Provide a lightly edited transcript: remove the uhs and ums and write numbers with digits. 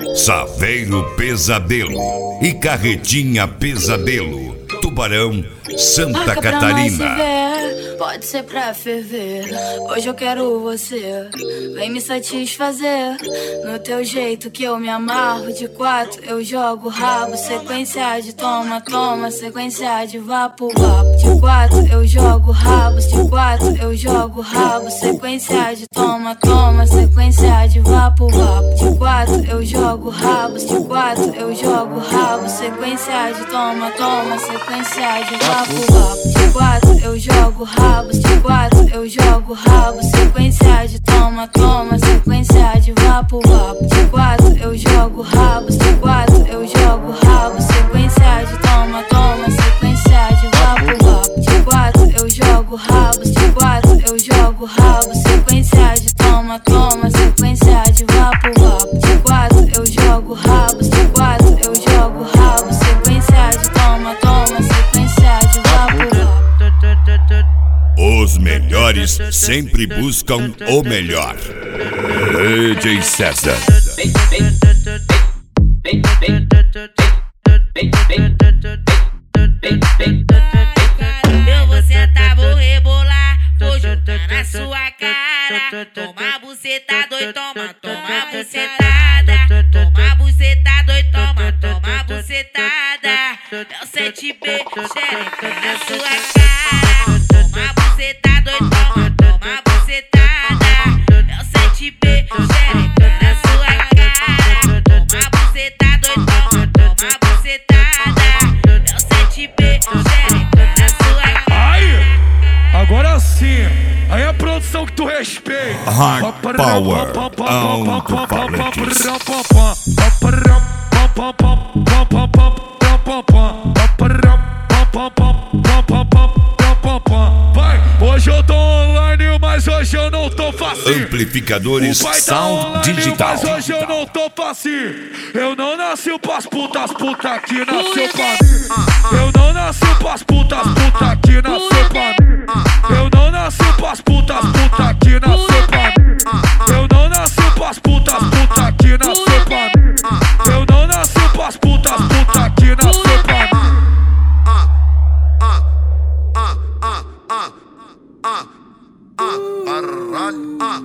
Saveiro Pesadelo e Carretinha Pesadelo, Tubarão, Santa Catarina. Pode ser pra ferver, hoje eu quero você. Vem me satisfazer no teu jeito que eu me amarro. De 4 eu jogo rabo, sequência de toma, toma, sequência de vapo, vapo. De 4 eu jogo rabos, de 4 eu jogo rabo, sequência de toma, toma, sequência de vapo, vapo. De 4 eu jogo rabos, de 4 eu jogo rabo, sequência de toma, toma, sequência de vapo, vapo. De 4 eu jogo rabos, de 4 eu jogo rabo, sequência de toma, toma, sequência de vapo, vapo. De 4 eu jogo rabos, de 4 eu jogo rabo, sequência de toma, toma, sequência de vapo, vapo. De 4 eu jogo rabos, de 4 eu jogo rabo, sequência de toma, toma, sequência de vapo, vapo. De 4 eu jogo rabos, de 4 eu jogo rabo, sequência de toma, toma, sequência de vapo, vapo. Os melhores sempre buscam o melhor. DJ César. Eu vou sentar, vou rebolar, vou jogar na sua cara. Toma buceta, doido, toma, toma bucetada. Toma buceta, doido, toma, toma bucetada. É o 7B, xereca na sua cara. Toma buceta, doido, toma, toma bucetada. É o 7B, xereca na sua cara. Toma buceta, doido, toma, toma bucetada. É o 7B, xereca na sua cara. Aí, agora sim, aí a produção que tu respeita. Hard Power, alto-falantes. Vai, hoje eu tô online, mas hoje eu não tô facinho. Amplificadores O pai tá Sound online, Digital. mas hoje eu não tô facinho. Eu não nasci pras putas, puta que nasceu pra mim. Eu não nasci pras putas, puta que nasceu